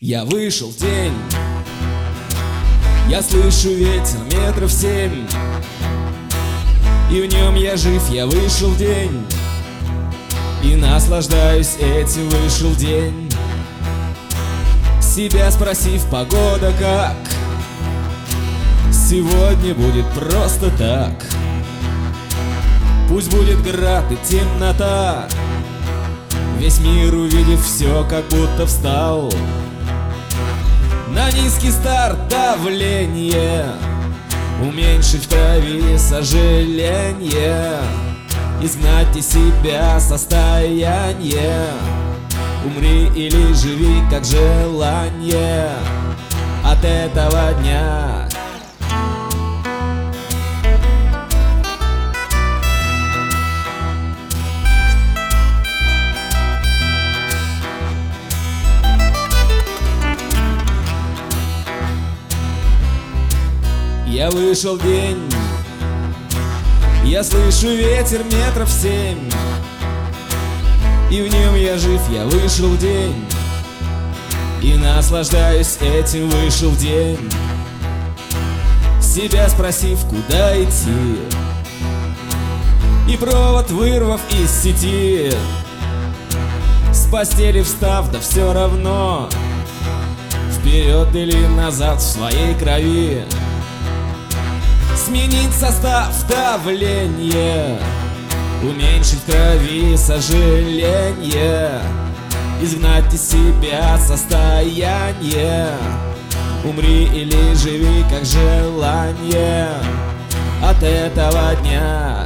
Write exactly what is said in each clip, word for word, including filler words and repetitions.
Я вышел в день, я слышу ветер метров семь, и в нем я жив, я вышел в день, и наслаждаюсь этим, вышел день. Себя спросив, погода как? Сегодня будет просто так. Пусть будет град и темнота, весь мир, увидев все, как будто встал на низкий старт давление, уменьшить в крови сожаление, изгнать из себя состояние. Умри или живи, как желание от этого дня. Я вышел в день, я слышу ветер метров семь, и в нем я жив, я вышел в день, и наслаждаюсь этим, вышел в день. Себя спросив, куда идти, и провод вырвав из сети, с постели встав, да все равно, вперед или назад в своей крови. Сменить состав давления, уменьшить в крови сожаление, изгнать из себя состояние. Умри или живи, как желание от этого дня.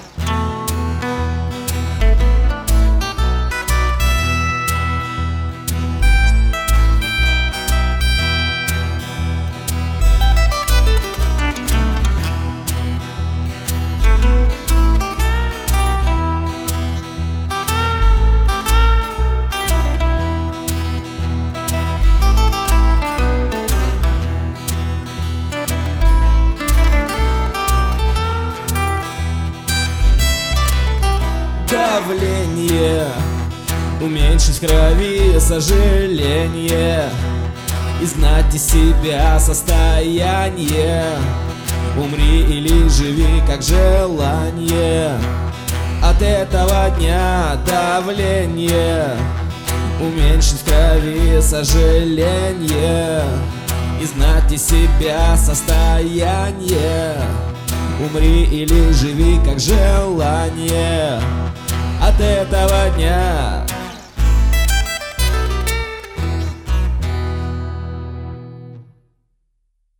Давление, уменьшить в крови сожаление, изгнать из себя состояние. Умри или живи, как желание от этого дня. Давление, уменьшить в крови сожаление, изгнать из себя состояние. Умри или живи, как желание от этого дня.